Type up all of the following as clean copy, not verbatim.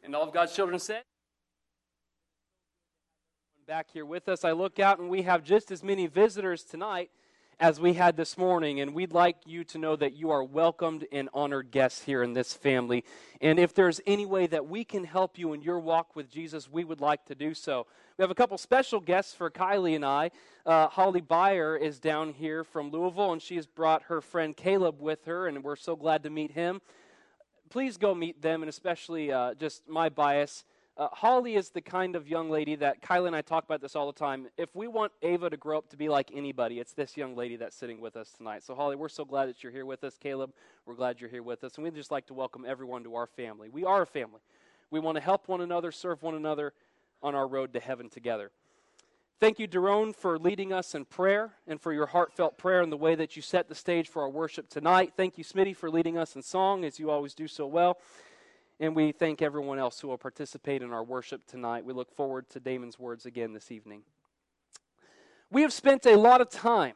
And all of God's children said, back here with us. I look out and we have just as many visitors tonight as we had this morning, and we'd like you to know that you are welcomed and honored guests here in this family. And if there's any way that we can help you in your walk with Jesus, we would like to do so. We have a couple special guests for Kylie and I. Holly Byer is down here from Louisville, and she has brought her friend Caleb with her, and we're so glad to meet him. Please go meet them, and especially just my bias. Holly is the kind of young lady that Kylie and I talk about this all the time. If we want Ava to grow up to be like anybody, it's this young lady that's sitting with us tonight. So Holly, we're so glad that you're here with us. Caleb, we're glad you're here with us. And we'd just like to welcome everyone to our family. We are a family. We want to help one another, serve one another on our road to heaven together. Thank you, Daron, for leading us in prayer and for your heartfelt prayer and the way that you set the stage for our worship tonight. Thank you, Smitty, for leading us in song, as you always do so well. And we thank everyone else who will participate in our worship tonight. We look forward to Damon's words again this evening. We have spent a lot of time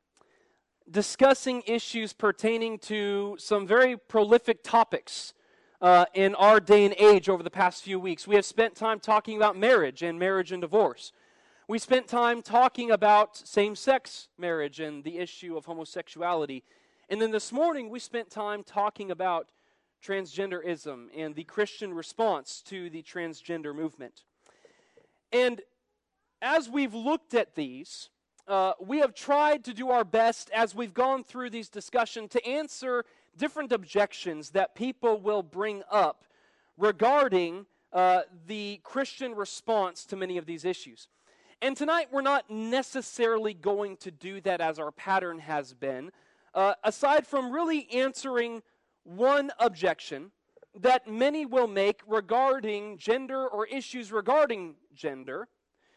discussing issues pertaining to some very prolific topics in our day and age over the past few weeks. We have spent time talking about marriage and divorce. We spent time talking about same-sex marriage and the issue of homosexuality. And then this morning we spent time talking about transgenderism and the Christian response to the transgender movement. And as we've looked at these, we have tried to do our best as we've gone through these discussions to answer different objections that people will bring up regarding the Christian response to many of these issues. And tonight we're not necessarily going to do that as our pattern has been, aside from really answering one objection that many will make regarding gender or issues regarding gender.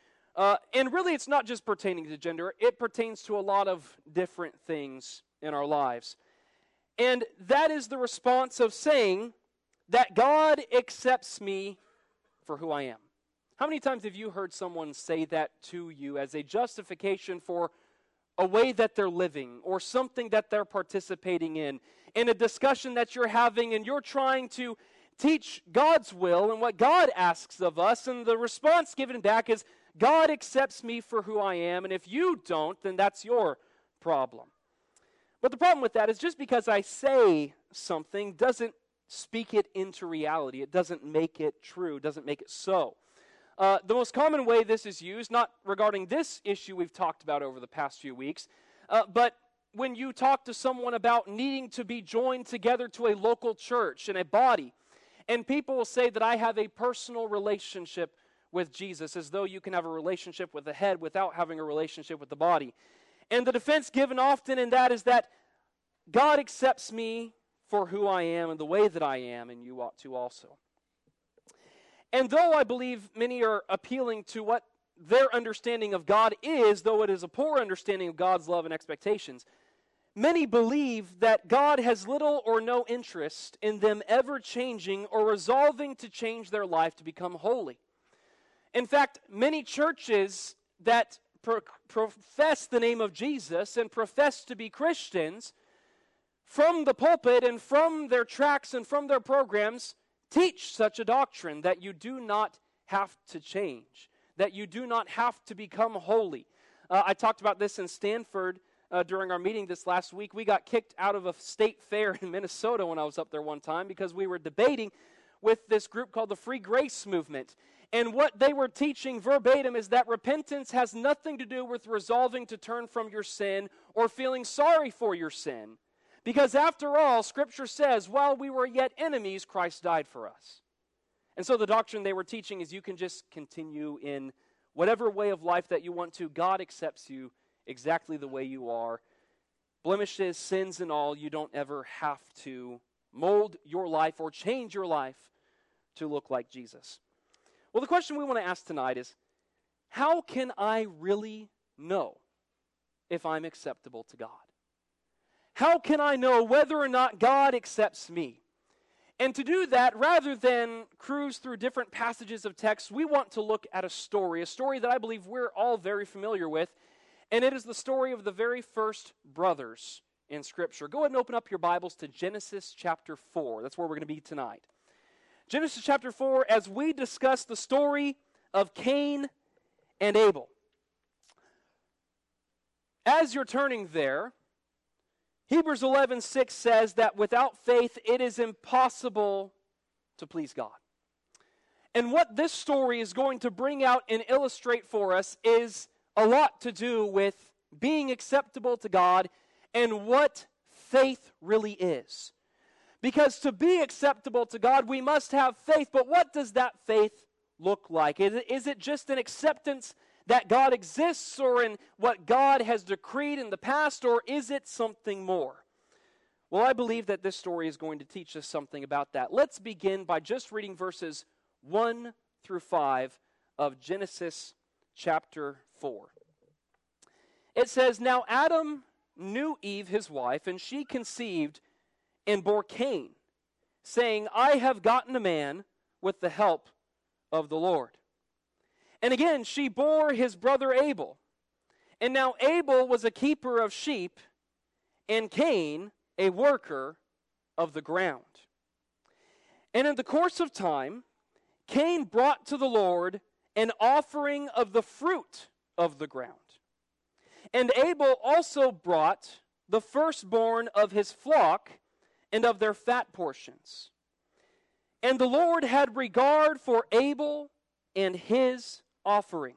And really it's not just pertaining to gender, it pertains to a lot of different things in our lives. And that is the response of saying that God accepts me for who I am. How many times have you heard someone say that to you as a justification for a way that they're living or something that they're participating in a discussion that you're having, and you're trying to teach God's will and what God asks of us, and the response given back is, God accepts me for who I am, and if you don't, then that's your problem. But the problem with that is just because I say something doesn't speak it into reality. It doesn't make it true, doesn't make it so. The most common way this is used, not regarding this issue we've talked about over the past few weeks, but when you talk to someone about needing to be joined together to a local church and a body, and people will say that I have a personal relationship with Jesus, as though you can have a relationship with the head without having a relationship with the body. And the defense given often in that is that God accepts me for who I am and the way that I am, and you ought to also. And though I believe many are appealing to what their understanding of God is, though it is a poor understanding of God's love and expectations, many believe that God has little or no interest in them ever changing or resolving to change their life to become holy. In fact, many churches that profess the name of Jesus and profess to be Christians, from the pulpit and from their tracts and from their programs, teach such a doctrine that you do not have to change, that you do not have to become holy. I talked about this in Stanford during our meeting this last week. We got kicked out of a state fair in Minnesota when I was up there one time because we were debating with this group called the Free Grace Movement. And what they were teaching verbatim is that repentance has nothing to do with resolving to turn from your sin or feeling sorry for your sin. Because after all, Scripture says, while we were yet enemies, Christ died for us. And so the doctrine they were teaching is you can just continue in whatever way of life that you want to. God accepts you exactly the way you are. Blemishes, sins, and all, you don't ever have to mold your life or change your life to look like Jesus. Well, the question we want to ask tonight is, how can I really know if I'm acceptable to God? How can I know whether or not God accepts me? And to do that, rather than cruise through different passages of text, we want to look at a story that I believe we're all very familiar with, and it is the story of the very first brothers in Scripture. Go ahead and open up your Bibles to Genesis chapter 4. That's where we're going to be tonight. Genesis chapter 4, as we discuss the story of Cain and Abel. As you're turning there, Hebrews 11:6 says that without faith it is impossible to please God. And what this story is going to bring out and illustrate for us is a lot to do with being acceptable to God and what faith really is. Because to be acceptable to God, we must have faith. But what does that faith look like? Is it just an acceptance that God exists or in what God has decreed in the past, or is it something more? Well, I believe that this story is going to teach us something about that. Let's begin by just reading verses 1 through 5 of Genesis chapter 4. It says, "Now Adam knew Eve his wife, and she conceived and bore Cain, saying, I have gotten a man with the help of the Lord. And again she bore his brother Abel. And now Abel was a keeper of sheep, and Cain a worker of the ground. And in the course of time, Cain brought to the Lord an offering of the fruit of the ground. And Abel also brought the firstborn of his flock and of their fat portions. And the Lord had regard for Abel and his offering.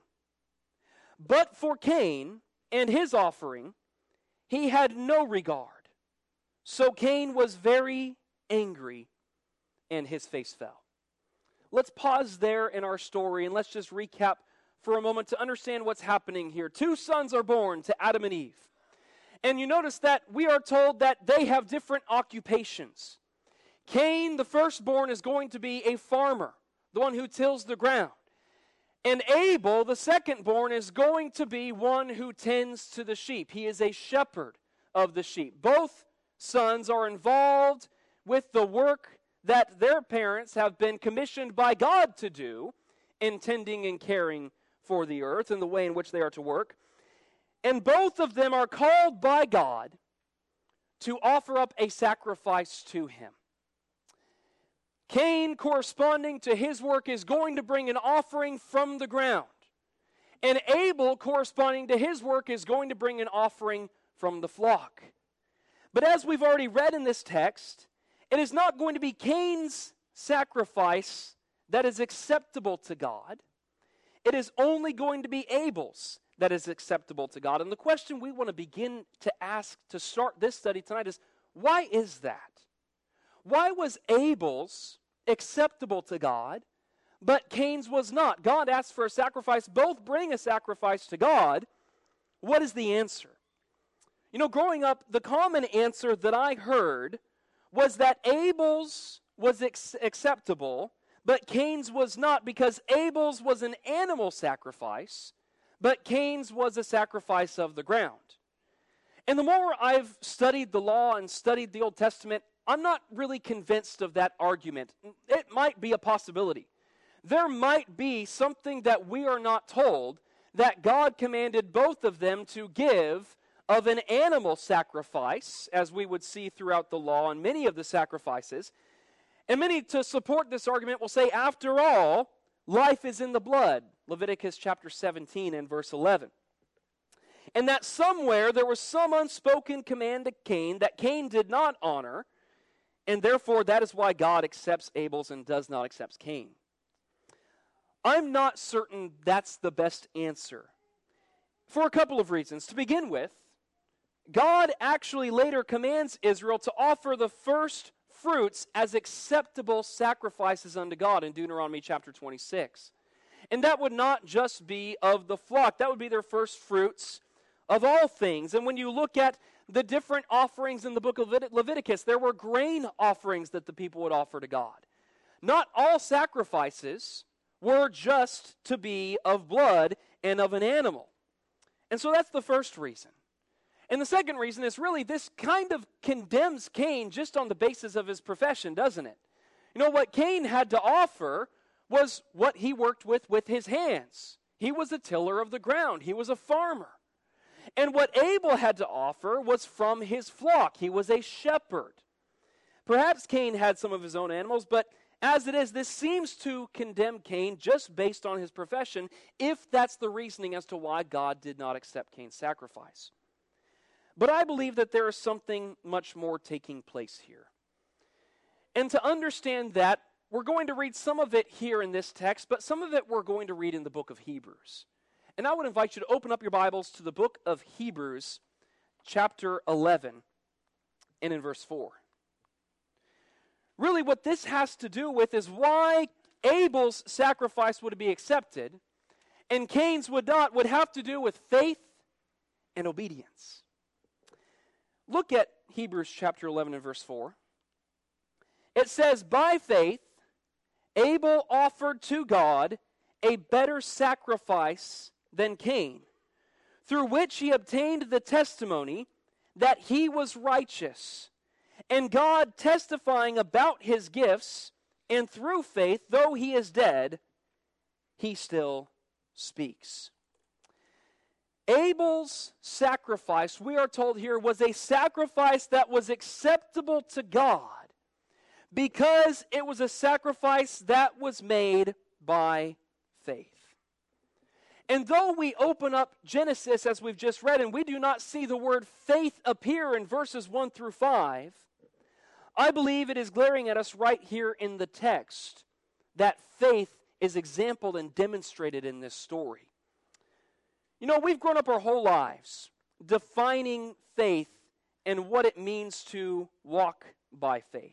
But for Cain and his offering, he had no regard. So Cain was very angry, and his face fell." Let's pause there in our story, and let's just recap for a moment to understand what's happening here. Two sons are born to Adam and Eve. And you notice that we are told that they have different occupations. Cain, the firstborn, is going to be a farmer, the one who tills the ground. And Abel, the secondborn, is going to be one who tends to the sheep. He is a shepherd of the sheep. Both sons are involved with the work that their parents have been commissioned by God to do in tending and caring for the earth and the way in which they are to work. And both of them are called by God to offer up a sacrifice to him. Cain, corresponding to his work, is going to bring an offering from the ground. And Abel, corresponding to his work, is going to bring an offering from the flock. But as we've already read in this text, it is not going to be Cain's sacrifice that is acceptable to God. It is only going to be Abel's that is acceptable to God. And the question we want to begin to ask to start this study tonight is, why is that? Why was Abel's acceptable to God, but Cain's was not? God asked for a sacrifice. Both bring a sacrifice to God. What is the answer? You know, growing up, the common answer that I heard was that Abel's was acceptable, but Cain's was not, because Abel's was an animal sacrifice, but Cain's was a sacrifice of the ground. And the more I've studied the law and studied the Old Testament, I'm not really convinced of that argument. It might be a possibility. There might be something that we are not told, that God commanded both of them to give of an animal sacrifice, as we would see throughout the law and many of the sacrifices. And many, to support this argument, will say, after all, life is in the blood. Leviticus chapter 17 and verse 11. And that somewhere there was some unspoken command to Cain that Cain did not honor, and therefore that is why God accepts Abel's and does not accept Cain. I'm not certain that's the best answer, for a couple of reasons. To begin with, God actually later commands Israel to offer the first fruits as acceptable sacrifices unto God in Deuteronomy chapter 26. And that would not just be of the flock. That would be their first fruits of all things. And when you look at the different offerings in the book of Leviticus, there were grain offerings that the people would offer to God. Not all sacrifices were just to be of blood and of an animal. And so that's the first reason. And the second reason is really this kind of condemns Cain just on the basis of his profession, doesn't it? You know, what Cain had to offer was what he worked with his hands. He was a tiller of the ground. He was a farmer. And what Abel had to offer was from his flock. He was a shepherd. Perhaps Cain had some of his own animals, but As it is, this seems to condemn Cain just based on his profession, if that's the reasoning as to why God did not accept Cain's sacrifice. But I believe that there is something much more taking place here. And to understand that, we're going to read some of it here in this text, but some of it we're going to read in the book of Hebrews. And I would invite you to open up your Bibles to the book of Hebrews, chapter 11, and in verse 4. Really what this has to do with is why Abel's sacrifice would be accepted and Cain's would not, would have to do with faith and obedience. Look at Hebrews chapter 11 and verse 4. It says, by faith, Abel offered to God a better sacrifice than Cain, through which he obtained the testimony that he was righteous. And God testifying about his gifts, and through faith, though he is dead, he still speaks. Abel's sacrifice, we are told here, was a sacrifice that was acceptable to God because it was a sacrifice that was made by faith. And though we open up Genesis as we've just read, and we do not see the word faith appear in verses 1 through 5, I believe it is glaring at us right here in the text that faith is exampled and demonstrated in this story. You know, we've grown up our whole lives defining faith and what it means to walk by faith.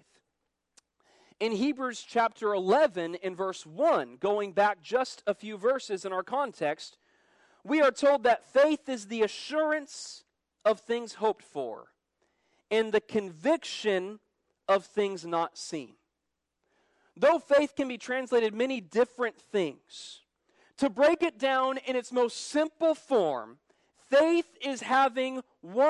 In Hebrews chapter 11 in verse 1, going back just a few verses in our context, we are told that faith is the assurance of things hoped for and the conviction of things not seen. Though faith can be translated many different things, to break it down in its most simple form, faith is having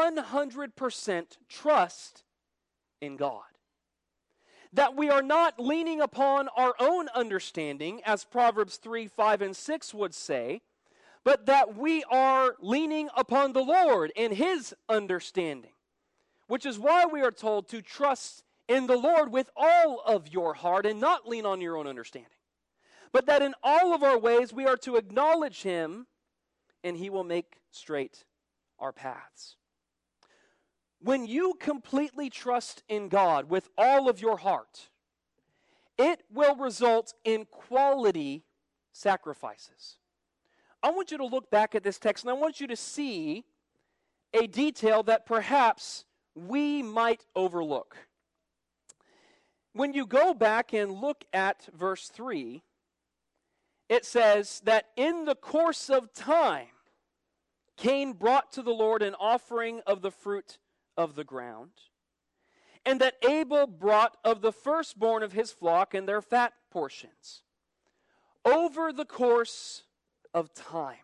100% trust in God. That we are not leaning upon our own understanding, as Proverbs 3, 5, and 6 would say, but that we are leaning upon the Lord in His understanding, which is why we are told to trust in the Lord with all of your heart and not lean on your own understanding. But that in all of our ways we are to acknowledge Him and He will make straight our paths. When you completely trust in God with all of your heart, it will result in quality sacrifices. I want you to look back at this text and I want you to see a detail that perhaps we might overlook. When you go back and look at verse 3, it says that in the course of time, Cain brought to the Lord an offering of the fruit of the ground, and that Abel brought of the firstborn of his flock and their fat portions. Over the course of time,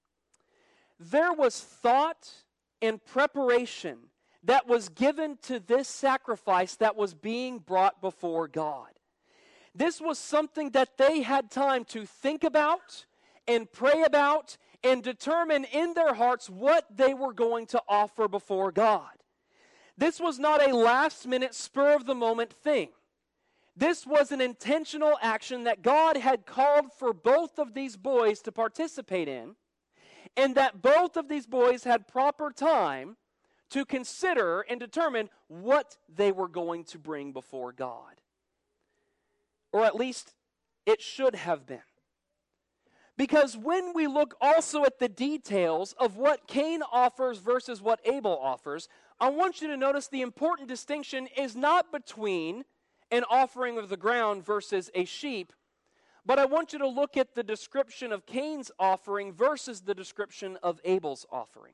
there was thought and preparation that was given to this sacrifice that was being brought before God. This was something that they had time to think about and pray about and determine in their hearts what they were going to offer before God. This was not a last-minute, spur-of-the-moment thing. This was an intentional action that God had called for both of these boys to participate in, and that both of these boys had proper time to consider and determine what they were going to bring before God. Or at least it should have been. Because when we look also at the details of what Cain offers versus what Abel offers, I want you to notice the important distinction is not between an offering of the ground versus a sheep, but I want you to look at the description of Cain's offering versus the description of Abel's offering.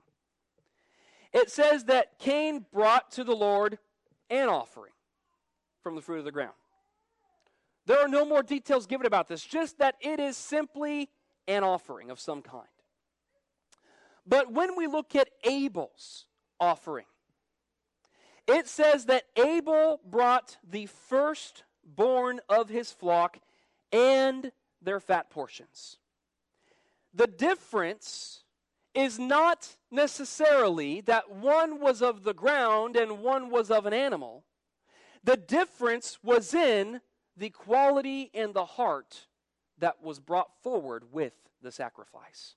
It says that Cain brought to the Lord an offering from the fruit of the ground. There are no more details given about this, just that it is simply an offering of some kind. But when we look at Abel's offering, it says that Abel brought the firstborn of his flock and their fat portions. The difference is not necessarily that one was of the ground and one was of an animal. The difference was in the quality and the heart that was brought forward with the sacrifice.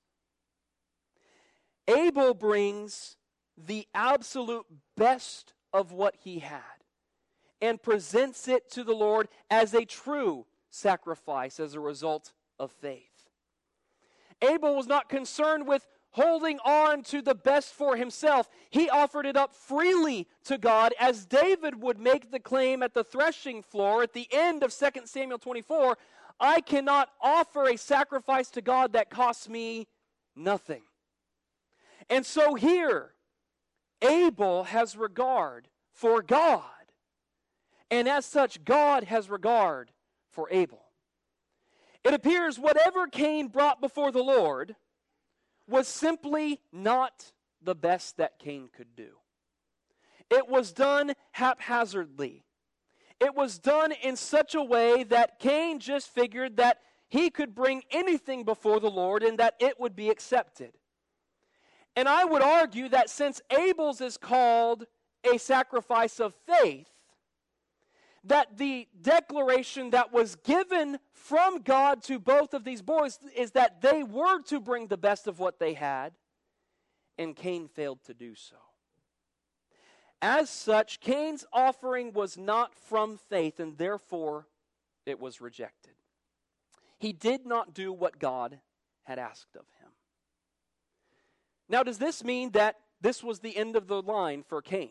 Abel brings the absolute best of what he had and presents it to the Lord as a true sacrifice as a result of faith. Abel was not concerned with holding on to the best for himself. He offered it up freely to God, as David would make the claim at the threshing floor at the end of 2 Samuel 24, I cannot offer a sacrifice to God that costs me nothing. And so here, Abel has regard for God, and as such, God has regard for Abel. It appears whatever Cain brought before the Lord was simply not the best that Cain could do. It was done haphazardly. It was done in such a way that Cain just figured that he could bring anything before the Lord and that it would be accepted. And I would argue that since Abel's is called a sacrifice of faith, that the declaration that was given from God to both of these boys is that they were to bring the best of what they had, and Cain failed to do so. As such, Cain's offering was not from faith, and therefore it was rejected. He did not do what God had asked of him. Now, does this mean that this was the end of the line for Cain?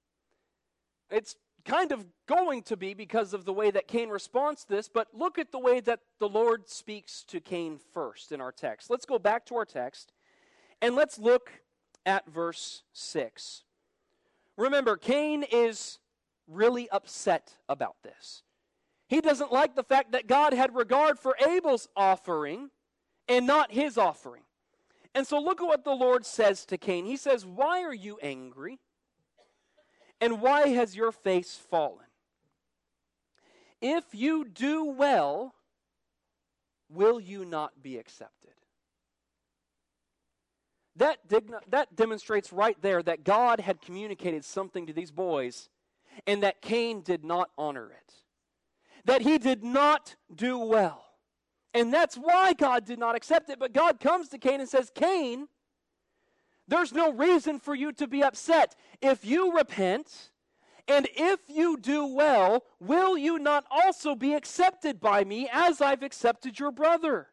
It's kind of going to be because of the way that Cain responds to this, but look at the way that the Lord speaks to Cain first in our text. Let's go back to our text, and let's look at verse 6. Remember, Cain is really upset about this. He doesn't like the fact that God had regard for Abel's offering and not his offering. And so look at what the Lord says to Cain. He says, "Why are you angry? And why has your face fallen? If you do well, will you not be accepted?" That demonstrates right there that God had communicated something to these boys and that Cain did not honor it. That he did not do well. And that's why God did not accept it. But God comes to Cain and says, "Cain, there's no reason for you to be upset. If you repent, and if you do well, will you not also be accepted by me as I've accepted your brother?"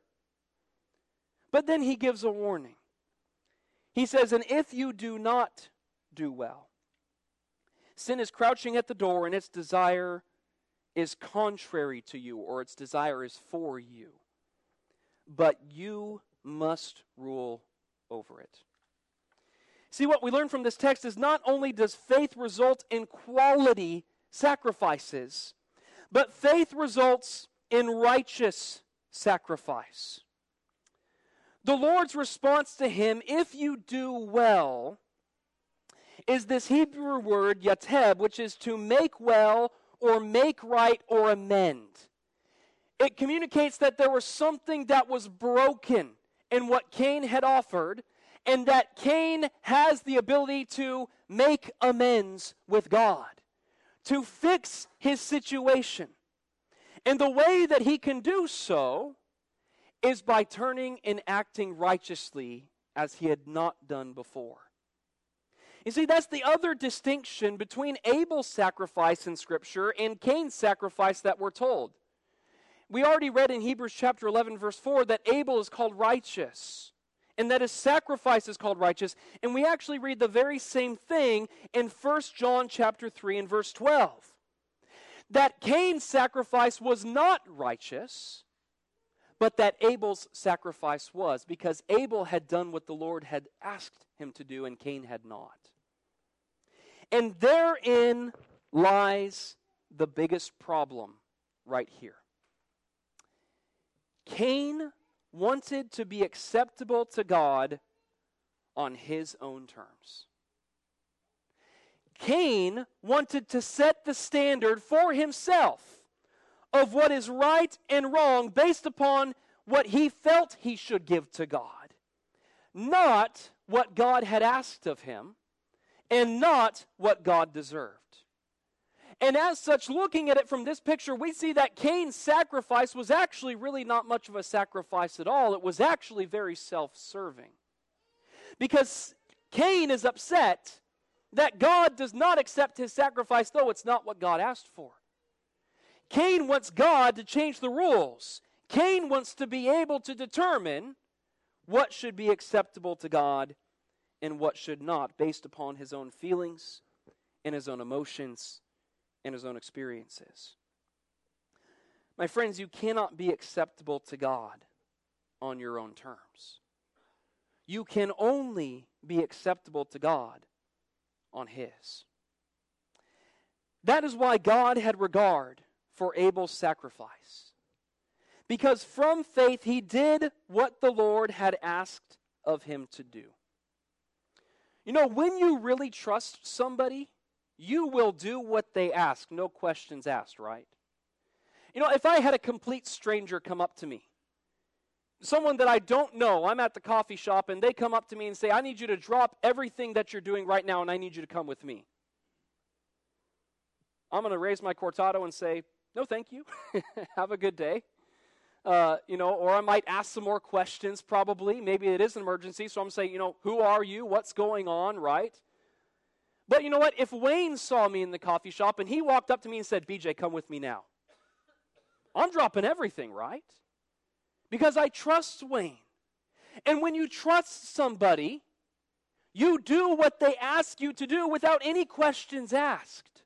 But then he gives a warning. He says, "And if you do not do well, sin is crouching at the door, and its desire is contrary to you," or its desire is for you. "But you must rule over it." See, what we learn from this text is not only does faith result in quality sacrifices, but faith results in righteous sacrifice. The Lord's response to him, "If you do well," is this Hebrew word yateb, which is to make well or make right or amend. It communicates that there was something that was broken in what Cain had offered, and that Cain has the ability to make amends with God, to fix his situation. And the way that he can do so is by turning and acting righteously as he had not done before. You see, that's the other distinction between Abel's sacrifice in Scripture and Cain's sacrifice that we're told. We already read in Hebrews chapter 11, verse 4, that Abel is called righteous, and that his sacrifice is called righteous. And we actually read the very same thing in 1 John chapter 3 and verse 12. That Cain's sacrifice was not righteous, but that Abel's sacrifice was, because Abel had done what the Lord had asked him to do, and Cain had not. And therein lies the biggest problem right here. Cain wanted to be acceptable to God on his own terms. Cain wanted to set the standard for himself of what is right and wrong based upon what he felt he should give to God, not what God had asked of him, and not what God deserved. And as such, looking at it from this picture, we see that Cain's sacrifice was actually really not much of a sacrifice at all. It was actually very self-serving. Because Cain is upset that God does not accept his sacrifice, though it's not what God asked for. Cain wants God to change the rules. Cain wants to be able to determine what should be acceptable to God and what should not, based upon his own feelings and his own emotions and his own experiences. My friends, you cannot be acceptable to God on your own terms. You can only be acceptable to God on His. That is why God had regard for Abel's sacrifice. Because from faith he did what the Lord had asked of him to do. You know, when you really trust somebody, you will do what they ask, no questions asked, right? You know, if I had a complete stranger come up to me, someone that I don't know, I'm at the coffee shop and they come up to me and say, I need you to drop everything that you're doing right now and I need you to come with me. I'm going to raise my cortado and say, no, thank you. Have a good day. Or I might ask some more questions probably. Maybe it is an emergency, so I'm saying, who are you? What's going on, right? But you know what? If Wayne saw me in the coffee shop and he walked up to me and said, BJ, come with me now. I'm dropping everything, right? Because I trust Wayne. And when you trust somebody, you do what they ask you to do without any questions asked.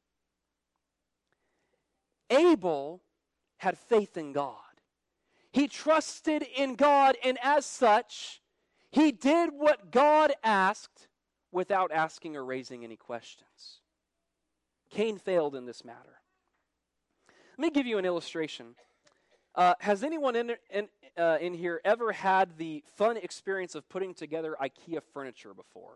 Abel had faith in God. He trusted in God, and as such, he did what God asked without asking or raising any questions. Cain failed in this matter. Let me give you an illustration. Has anyone in here ever had the fun experience of putting together IKEA furniture before?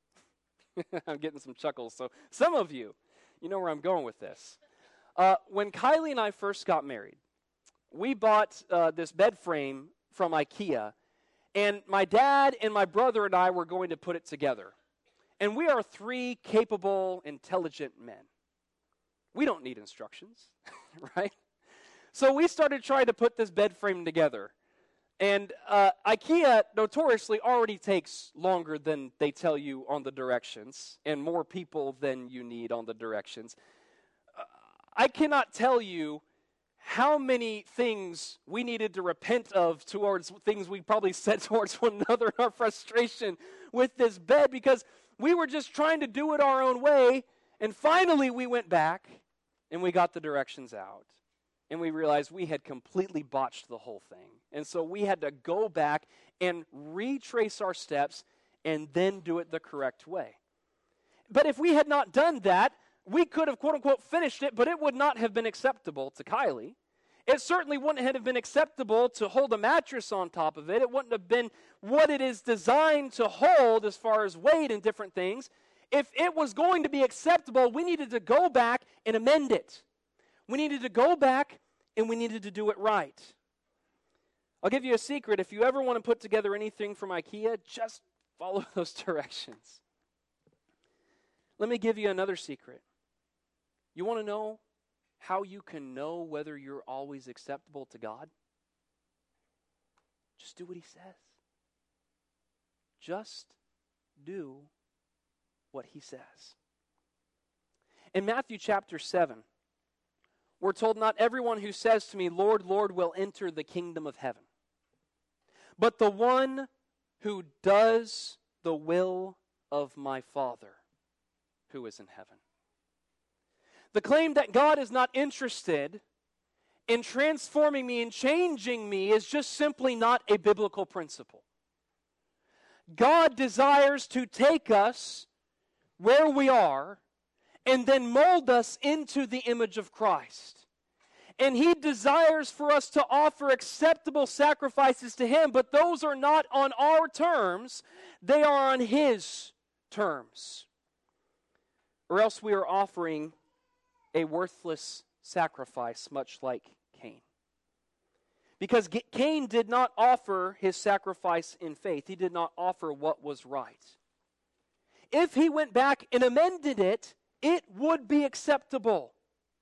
I'm getting some chuckles. So some of you know where I'm going with this. When Kylie and I first got married, we bought this bed frame from IKEA, and my dad and my brother and I were going to put it together. And we are three capable, intelligent men. We don't need instructions, right? So we started trying to put this bed frame together. And IKEA notoriously already takes longer than they tell you on the directions, and more people than you need on the directions. I cannot tell you how many things we needed to repent of towards things we probably said towards one another in our frustration with this bed, because we were just trying to do it our own way, and finally we went back and we got the directions out, and we realized we had completely botched the whole thing. And so we had to go back and retrace our steps and then do it the correct way. But if we had not done that, we could have, quote-unquote, finished it, but it would not have been acceptable to Kylie. It certainly wouldn't have been acceptable to hold a mattress on top of it. It wouldn't have been what it is designed to hold as far as weight and different things. If it was going to be acceptable, we needed to go back and amend it. We needed to go back and we needed to do it right. I'll give you a secret. If you ever want to put together anything from IKEA, just follow those directions. Let me give you another secret. You want to know how you can know whether you're always acceptable to God? Just do what He says. Just do what He says. In Matthew chapter 7, we're told, not everyone who says to me, Lord, Lord, will enter the kingdom of heaven, but the one who does the will of my Father who is in heaven. The claim that God is not interested in transforming me and changing me is just simply not a biblical principle. God desires to take us where we are and then mold us into the image of Christ. And He desires for us to offer acceptable sacrifices to Him, but those are not on our terms, they are on His terms. Or else we are offering a worthless sacrifice, much like Cain. Because Cain did not offer his sacrifice in faith. He did not offer what was right. If he went back and amended it, it would be acceptable.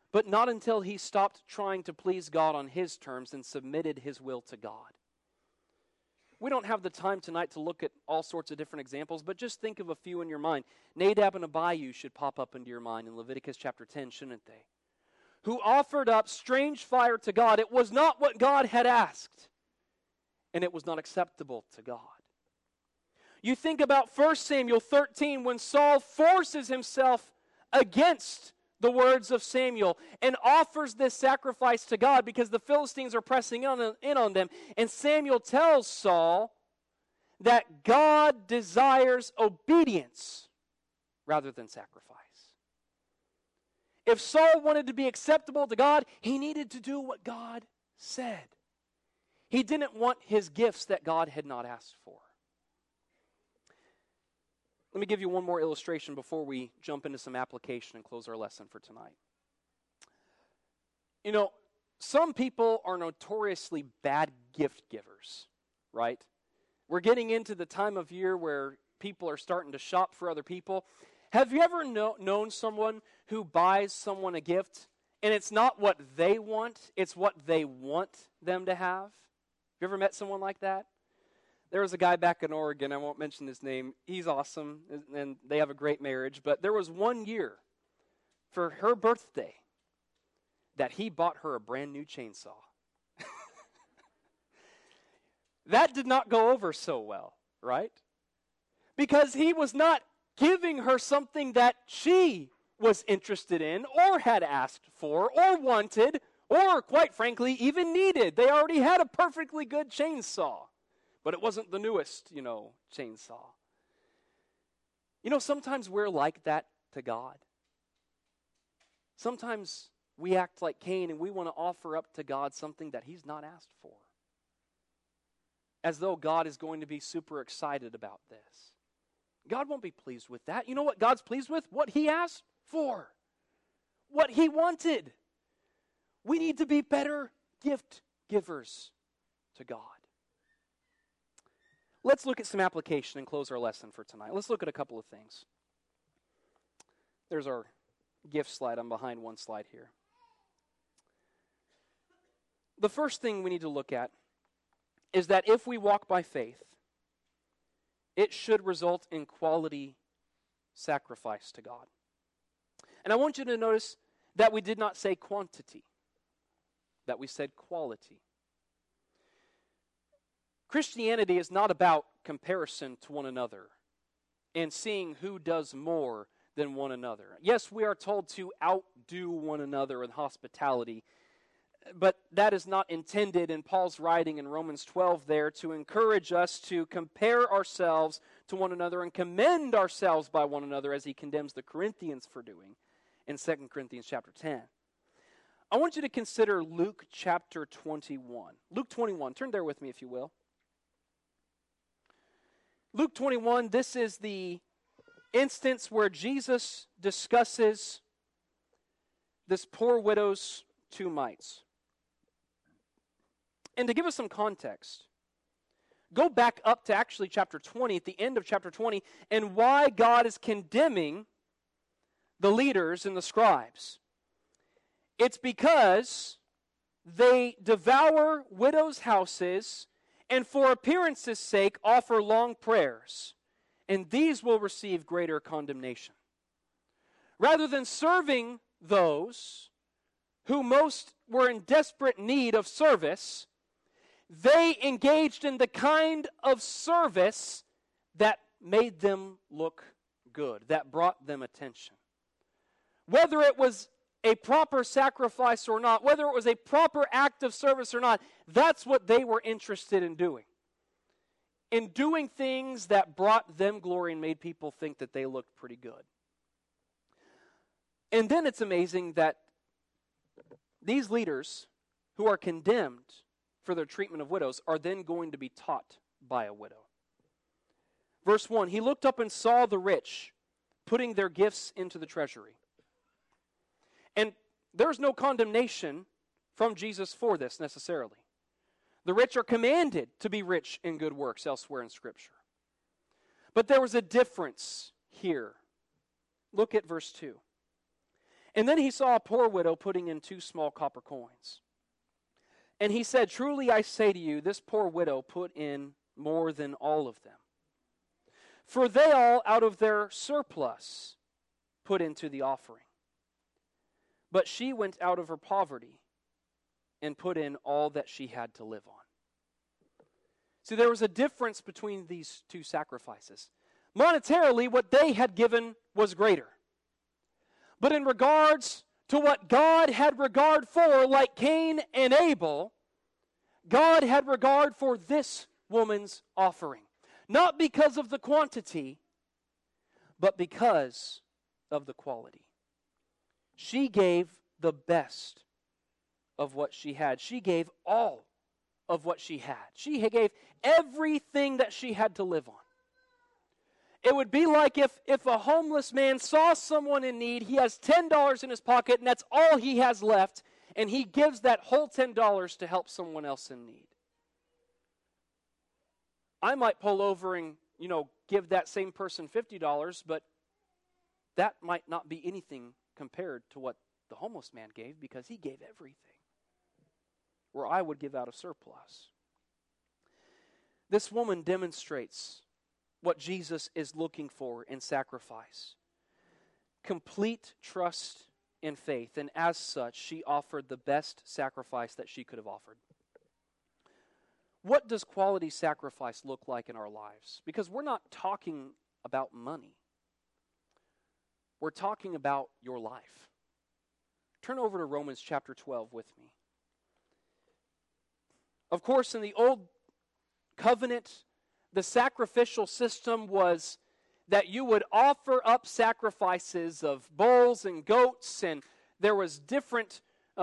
but not until he stopped trying to please God on his terms and submitted his will to God. We don't have the time tonight to look at all sorts of different examples, but just think of a few in your mind. Nadab and Abihu should pop up into your mind in Leviticus chapter 10, shouldn't they? Who offered up strange fire to God. It was not what God had asked, and it was not acceptable to God. You think about 1 Samuel 13 when Saul forces himself against the words of Samuel and offers this sacrifice to God because the Philistines are pressing in on them. And Samuel tells Saul that God desires obedience rather than sacrifice. If Saul wanted to be acceptable to God, he needed to do what God said. He didn't want his gifts that God had not asked for. Let me give you one more illustration before we jump into some application and close our lesson for tonight. You know, some people are notoriously bad gift givers, right? We're getting into the time of year where people are starting to shop for other people. Have you ever known someone who buys someone a gift and it's not what they want, it's what they want them to have? Have you ever met someone like that? There was a guy back in Oregon, I won't mention his name. He's awesome, and they have a great marriage. But there was one year for her birthday that he bought her a brand new chainsaw. That did not go over so well, right? Because he was not giving her something that she was interested in or had asked for or wanted or, quite frankly, even needed. They already had a perfectly good chainsaw. But it wasn't the newest, chainsaw. Sometimes we're like that to God. Sometimes we act like Cain and we want to offer up to God something that he's not asked for. As though God is going to be super excited about this. God won't be pleased with that. You know what God's pleased with? What he asked for. What he wanted. We need to be better gift givers to God. Let's look at some application and close our lesson for tonight. Let's look at a couple of things. There's our gift slide. I'm behind one slide here. The first thing we need to look at is that if we walk by faith, it should result in quality sacrifice to God. And I want you to notice that we did not say quantity, that we said quality. Christianity is not about comparison to one another and seeing who does more than one another. Yes, we are told to outdo one another in hospitality, but that is not intended in Paul's writing in Romans 12 there to encourage us to compare ourselves to one another and commend ourselves by one another as he condemns the Corinthians for doing in 2 Corinthians chapter 10. I want you to consider Luke chapter 21. Luke 21, turn there with me if you will. Luke 21, this is the instance where Jesus discusses this poor widow's 2 mites. And to give us some context, go back up to actually chapter 20, at the end of chapter 20, and why God is condemning the leaders and the scribes. It's because they devour widows' houses and for appearance's sake offer long prayers, and these will receive greater condemnation. Rather than serving those who most were in desperate need of service, they engaged in the kind of service that made them look good, that brought them attention. Whether it was a proper sacrifice or not, whether it was a proper act of service or not, that's what they were interested in doing. In doing things that brought them glory and made people think that they looked pretty good. And then it's amazing that these leaders who are condemned for their treatment of widows are then going to be taught by a widow. Verse 1, he looked up and saw the rich putting their gifts into the treasury. And there's no condemnation from Jesus for this necessarily. The rich are commanded to be rich in good works elsewhere in Scripture. But there was a difference here. Look at verse 2. And then he saw a poor widow putting in 2 small copper coins. And he said, truly I say to you, this poor widow put in more than all of them. For they all out of their surplus put into the offering. But she went out of her poverty and put in all that she had to live on. See, there was a difference between these 2 sacrifices. Monetarily, what they had given was greater. But in regards to what God had regard for, like Cain and Abel, God had regard for this woman's offering. Not because of the quantity, but because of the quality. She gave the best of what she had. She gave all of what she had. She gave everything that she had to live on. It would be like if a homeless man saw someone in need, he has $10 in his pocket, and that's all he has left, and he gives that whole $10 to help someone else in need. I might pull over and, give that same person $50, but that might not be anything compared to what the homeless man gave, because he gave everything, where I would give out a surplus. This woman demonstrates what Jesus is looking for in sacrifice. Complete trust and faith, and as such, she offered the best sacrifice that she could have offered. What does quality sacrifice look like in our lives? Because we're not talking about money. We're talking about your life. Turn over to Romans chapter 12 with me. Of course, in the Old Covenant, the sacrificial system was that you would offer up sacrifices of bulls and goats, and there was different,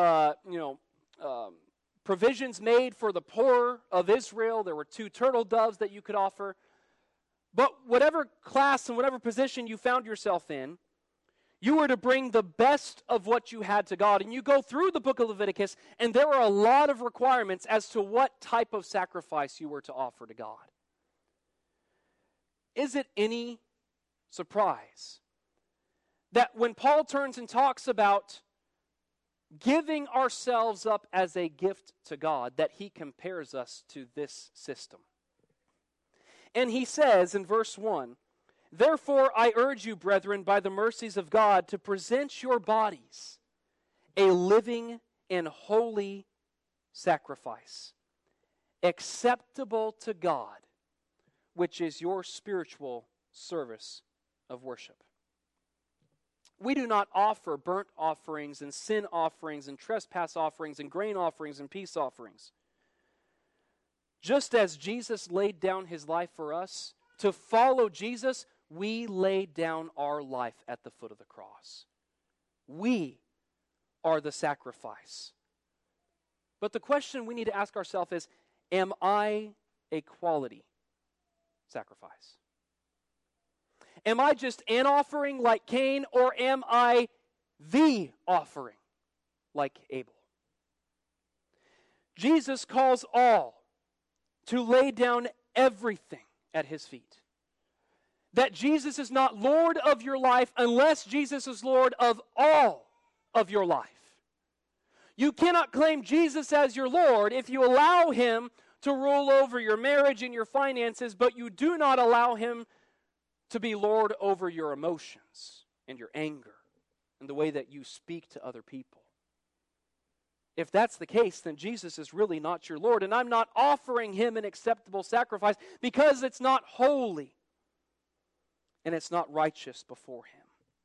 provisions made for the poor of Israel. There were 2 turtle doves that you could offer. But whatever class and whatever position you found yourself in, you were to bring the best of what you had to God. And you go through the book of Leviticus, and there are a lot of requirements as to what type of sacrifice you were to offer to God. Is it any surprise that when Paul turns and talks about giving ourselves up as a gift to God, that he compares us to this system? And he says in verse 1, therefore I urge you, brethren, by the mercies of God, to present your bodies a living and holy sacrifice, acceptable to God, which is your spiritual service of worship. We do not offer burnt offerings and sin offerings and trespass offerings and grain offerings and peace offerings. Just as Jesus laid down his life for us, to follow Jesus, we lay down our life at the foot of the cross. We are the sacrifice. But the question we need to ask ourselves is, am I a quality sacrifice? Am I just an offering like Cain, or am I the offering like Abel? Jesus calls all to lay down everything at his feet. That Jesus is not Lord of your life unless Jesus is Lord of all of your life. You cannot claim Jesus as your Lord if you allow him to rule over your marriage and your finances, but you do not allow him to be Lord over your emotions and your anger and the way that you speak to other people. If that's the case, then Jesus is really not your Lord, and I'm not offering him an acceptable sacrifice because it's not holy and it's not righteous before him.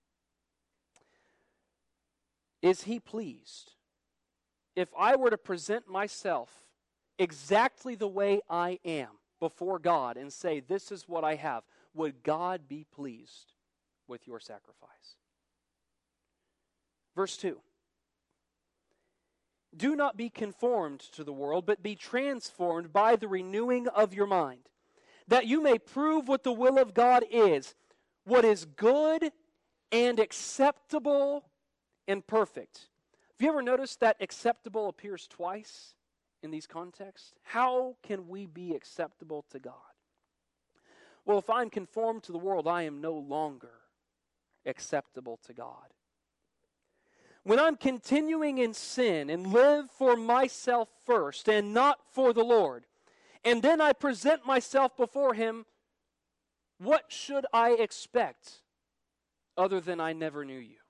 Is he pleased if I were to present myself exactly the way I am before God and say, this is what I have? Would God be pleased with your sacrifice? Verse 2. Do not be conformed to the world, but be transformed by the renewing of your mind, that you may prove what the will of God is, what is good and acceptable and perfect. Have you ever noticed that acceptable appears twice in these contexts? How can we be acceptable to God? Well, if I'm conformed to the world, I am no longer acceptable to God. when I'm continuing in sin and live for myself first and not for the Lord, and then I present myself before Him, what should I expect other than I never knew you?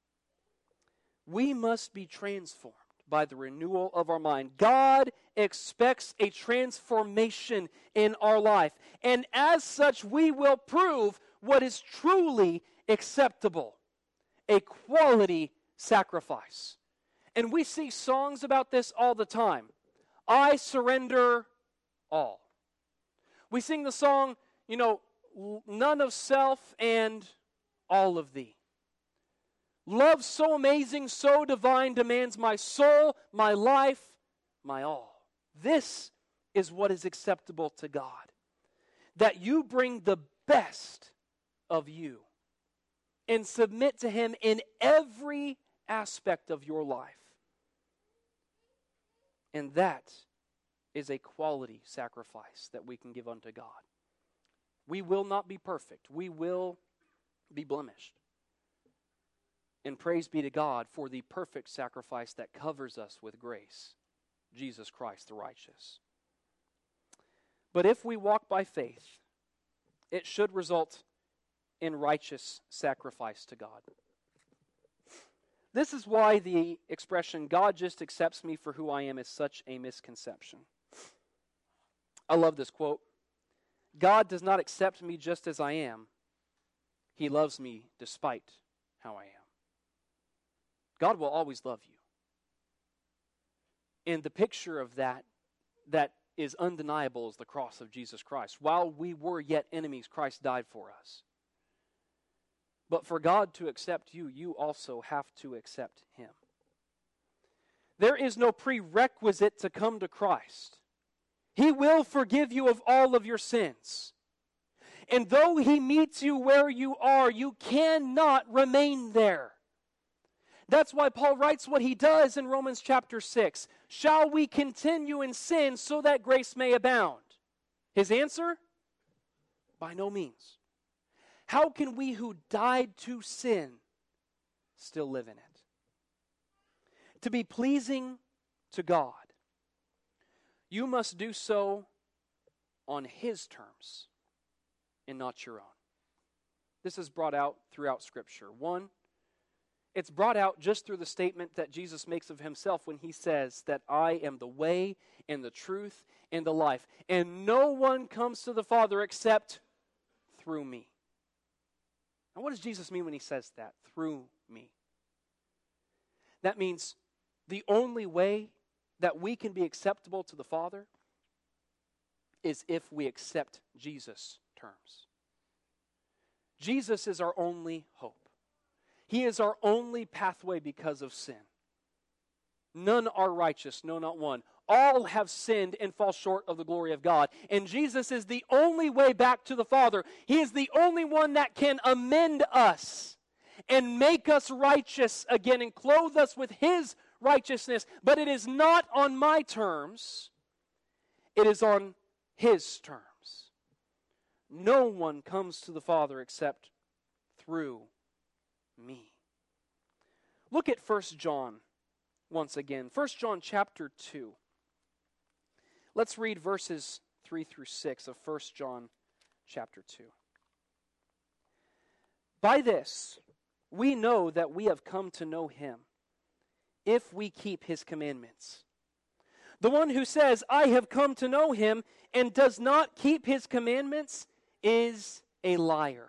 We must be transformed by the renewal of our mind. God expects a transformation in our life, and as such, we will prove what is truly acceptable, a quality sacrifice. And we see songs about this all the time. I surrender all. We sing the song, none of self and all of thee. Love so amazing, so divine, demands my soul, my life, my all. This is what is acceptable to God. That you bring the best of you and submit to Him in every aspect of your life. And that is a quality sacrifice that we can give unto God. We will not be perfect. We will be blemished. And praise be to God for the perfect sacrifice that covers us with grace, Jesus Christ the righteous. But if we walk by faith, it should result in righteous sacrifice to God. This is why the expression, God just accepts me for who I am, is such a misconception. I love this quote. God does not accept me just as I am. He loves me despite how I am. God will always love you. And the picture of that is undeniable is the cross of Jesus Christ. While we were yet enemies, Christ died for us. But for God to accept you, you also have to accept Him. There is no prerequisite to come to Christ. He will forgive you of all of your sins. And though He meets you where you are, you cannot remain there. That's why Paul writes what he does in Romans chapter 6. Shall we continue in sin so that grace may abound? His answer? By no means. How can we who died to sin still live in it? To be pleasing to God, you must do so on His terms and not your own. This is brought out throughout Scripture. One, it's brought out just through the statement that Jesus makes of Himself when He says that I am the way and the truth and the life, and no one comes to the Father except through me. Now, what does Jesus mean when He says that? Through me. That means the only way that we can be acceptable to the Father is if we accept Jesus' terms. Jesus is our only hope. He is our only pathway because of sin. None are righteous, no, not one. All have sinned and fall short of the glory of God. And Jesus is the only way back to the Father. He is the only one that can amend us and make us righteous again and clothe us with His righteousness. But it is not on my terms. It is on His terms. No one comes to the Father except through me. Look at 1 John once again. 1 John chapter 2. Let's read verses 3 through 6 of 1 John chapter 2. By this we know that we have come to know Him, if we keep His commandments. The one who says, I have come to know Him, and does not keep His commandments is a liar,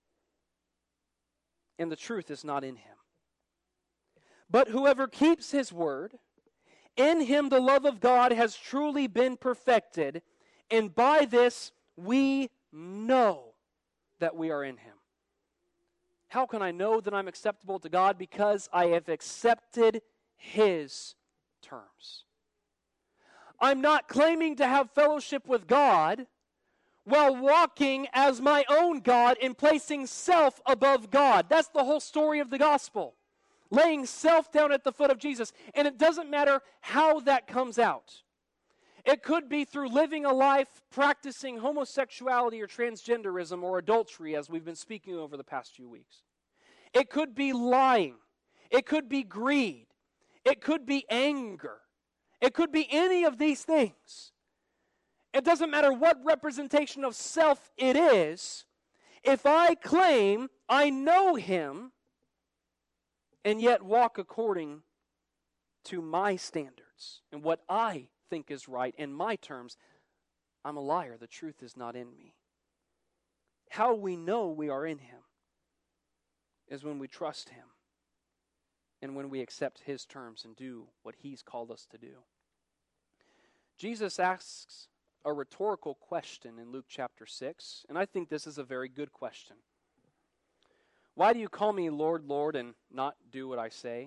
and the truth is not in him. But whoever keeps His word, in him the love of God has truly been perfected, and by this we know that we are in Him. How can I know that I'm acceptable to God? Because I have accepted His terms. I'm not claiming to have fellowship with God while walking as my own God and placing self above God. That's the whole story of the gospel. Laying self down at the foot of Jesus. And it doesn't matter how that comes out. It could be through living a life practicing homosexuality or transgenderism or adultery, as we've been speaking over the past few weeks. It could be lying. It could be greed. It could be anger. It could be any of these things. It doesn't matter what representation of self it is. If I claim I know Him and yet walk according to my standards and what I think is right in my terms, I'm a liar. The truth is not in me. How we know we are in Him is when we trust Him and when we accept His terms and do what He's called us to do. Jesus asks a rhetorical question in Luke chapter 6, and I think this is a very good question. Why do you call me Lord, Lord, and not do what I say?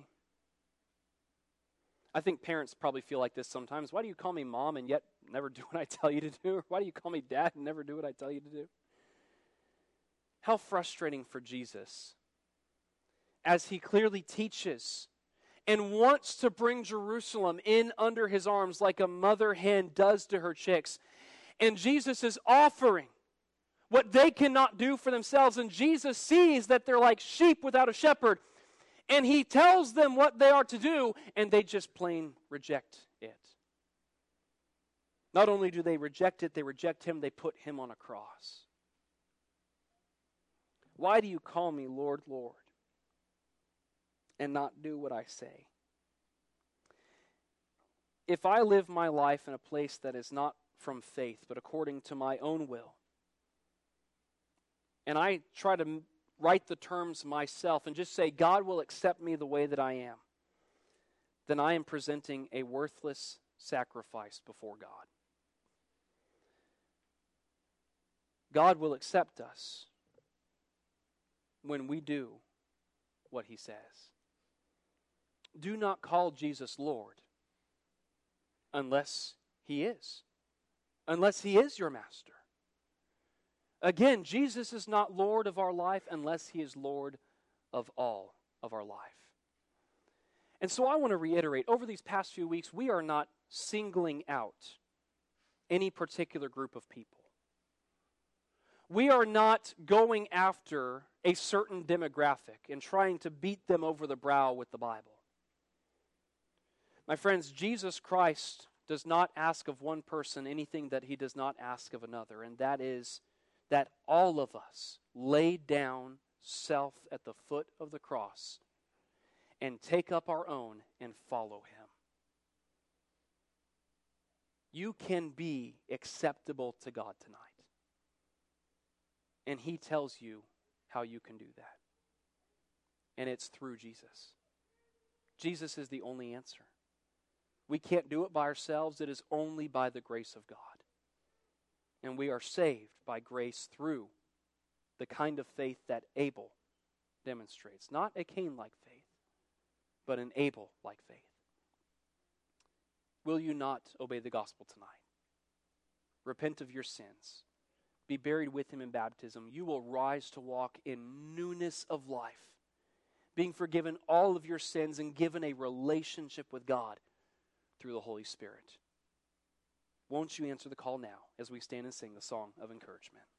I think parents probably feel like this sometimes. Why do you call me Mom and yet never do what I tell you to do? Or why do you call me Dad and never do what I tell you to do? How frustrating for Jesus, as He clearly teaches and wants to bring Jerusalem in under His arms like a mother hen does to her chicks. And Jesus is offering what they cannot do for themselves. And Jesus sees that they're like sheep without a shepherd. And He tells them what they are to do, and they just plain reject it. Not only do they reject it, they reject Him, they put Him on a cross. Why do you call me Lord, Lord, and not do what I say? If I live my life in a place that is not from faith, but according to my own will, and I try to write the terms myself and just say, God will accept me the way that I am, then I am presenting a worthless sacrifice before God. God will accept us when we do what He says. Do not call Jesus Lord unless He is. Unless He is your master. Again, Jesus is not Lord of our life unless He is Lord of all of our life. And so I want to reiterate, over these past few weeks, we are not singling out any particular group of people. We are not going after a certain demographic and trying to beat them over the brow with the Bible. My friends, Jesus Christ does not ask of one person anything that He does not ask of another, and that is that all of us lay down self at the foot of the cross and take up our own and follow Him. You can be acceptable to God tonight. And He tells you how you can do that. And it's through Jesus. Jesus is the only answer. We can't do it by ourselves. It is only by the grace of God. And we are saved by grace through the kind of faith that Abel demonstrates. Not a Cain-like faith, but an Abel-like faith. Will you not obey the gospel tonight? Repent of your sins. Be buried with Him in baptism. You will rise to walk in newness of life, being forgiven all of your sins and given a relationship with God through the Holy Spirit. Won't you answer the call now as we stand and sing the song of encouragement?